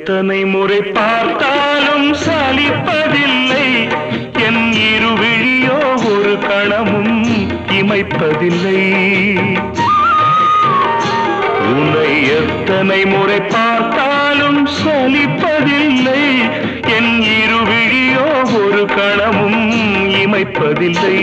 எத்தனை முறை பார்த்தாலும் சலிப்பதில்லை என் இருவிழியோ ஒரு கணமும் இமைப்பதில்லை உன்னை எத்தனை முறை பார்த்தாலும் சலிப்பதில்லை என் இருவிழியோ ஒரு கணமும் இமைப்பதில்லை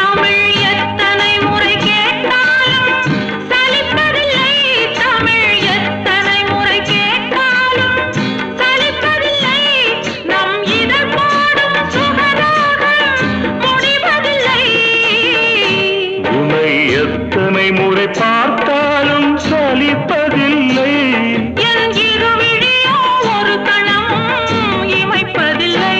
எத்தனை முறை பார்த்தாலும் சலிப்பதில்லை என் இருவிழியோ ஒரு கணமும் இமைப்பதில்லை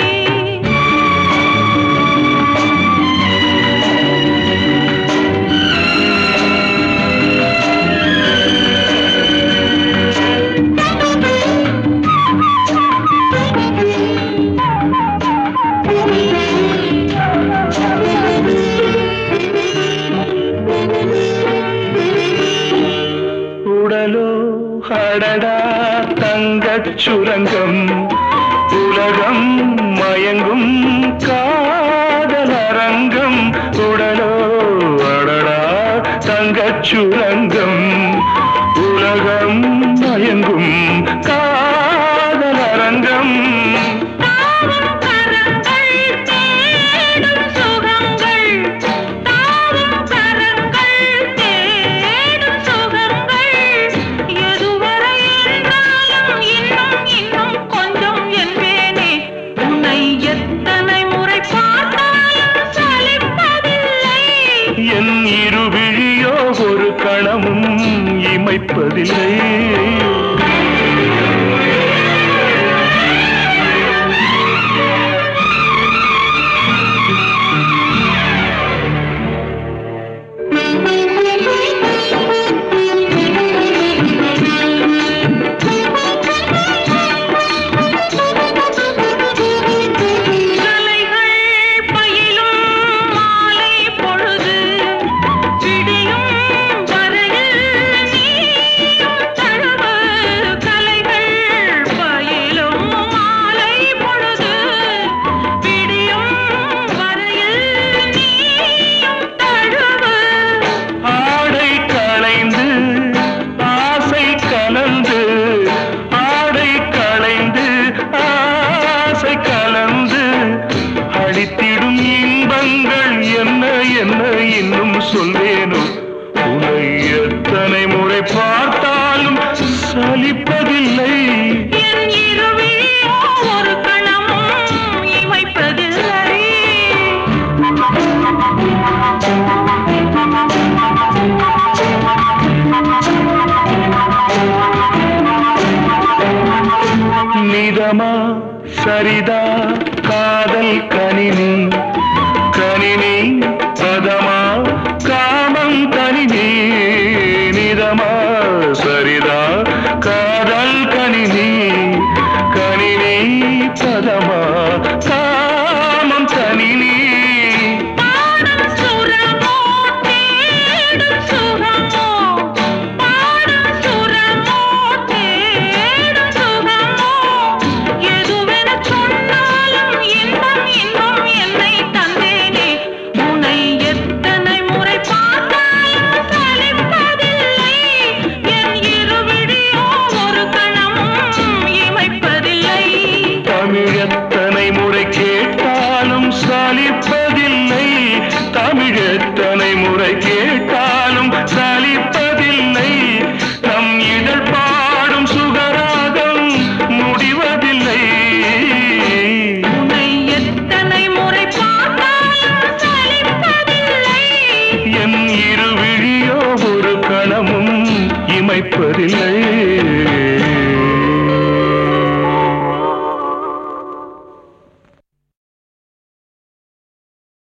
உடலோ அடடா தங்கச் சுரங்கம் உலகம் மயங்கும் காதலரங்கம் உடலோ அடடா தங்கச் சுரங்கம் உலகம் மயங்கும் காதலரங்கம் என் இருவிழியோ ஒரு கணமும் இமைப்பதில்லை இன்பங்கள் என்ன என்ன இன்னும் சொல்வேனோ உன்னை எத்தனை முறை பார்த்தாலும் சலிப்பதில்லை என் இருவிழியோ ஒரு கணமும் இமைப்பதில்லை நிதமா சரிதா காதல் கணினி கணினி பதமா காமம் கணினி நிதமா சரிதா காதல் கணினி கணினி பதமா காமம் கணினி எத்தனை முறை கேட்டாலும் சலிப்பதில்லை தமிழ் எத்தனை முறை கேட்டாலும் சலிப்பதில்லை நம் இதழ் பாடும் சுகராகம் முடிவதில்லை உன்னை எத்தனை முறை பார்த்தாலும் சலிப்பதில்லை என் இருவிழியோ ஒரு கணமும் இமைப்பதில்லை